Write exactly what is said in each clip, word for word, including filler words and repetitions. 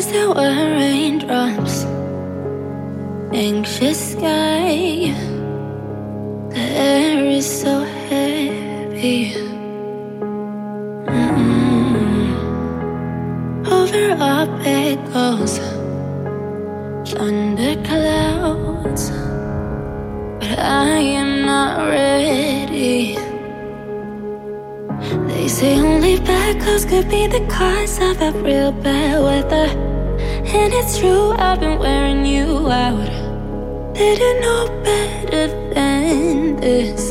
as there were raindrops. Anxious sky, the air is so heavy. Mm-mm. Over our bed goes thunder clouds, but I am not ready. They say only bad clouds could be the cause of a real bad weather. And it's true, I've been wearing you out. Didn't know better than this.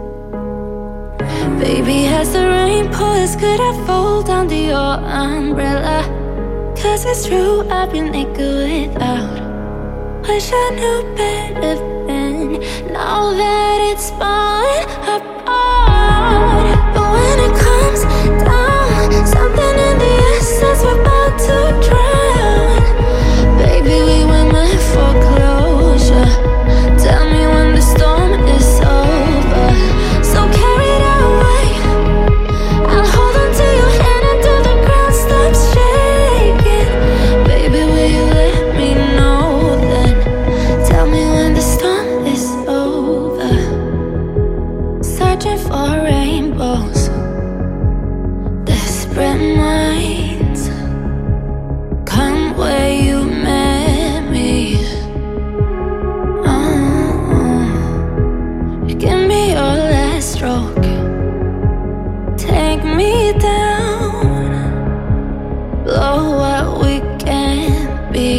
Baby, as the rain pours, could I fold under your umbrella? Cause it's true, I've been naked without. Wish I knew better then. Now that it's falling apart, but when it comes down, something in the essence we're about to drown. Baby, we were meant for closure. Tell me when the storm is over. So carry it away. I'll hold on to your hand until the ground stops shaking. Baby, will you let me know then? Tell me when the storm is over. Searching for rainbows, desperate minds, come where you met me. uh-uh. Give me your last stroke, take me down, blow what we can't be.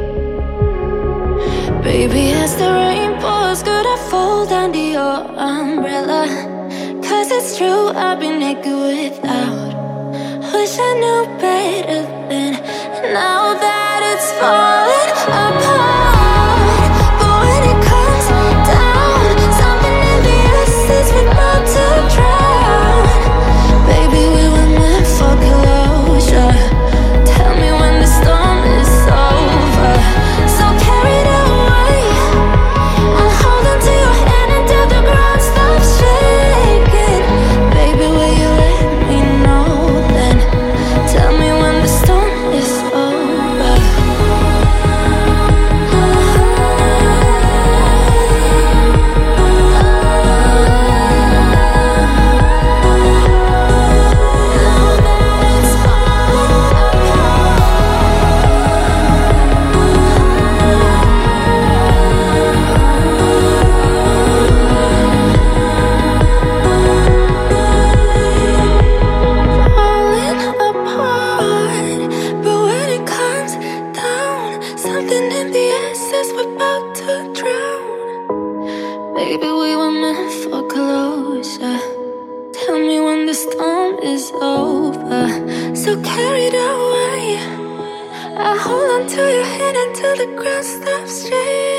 Baby, as the rain pours, could I fold under your umbrella? Cause it's true, I've been naked without. Wish I knew better then. Now that it's falling apart, but when it comes down, something in the essence we're about to drown. Baby, we were meant for closure. Tell me when the storm is over. So carry it away. I'll hold on to your hand until the ground stops shaking. Baby, will you let me know then? Tell me when the storm is over. Falling apart, but when it comes down, something in the essence we're about to drown. Baby, we were meant for closure. Tell me when the storm is over. So carry it away. I hold on to your hand until the ground stops shaking.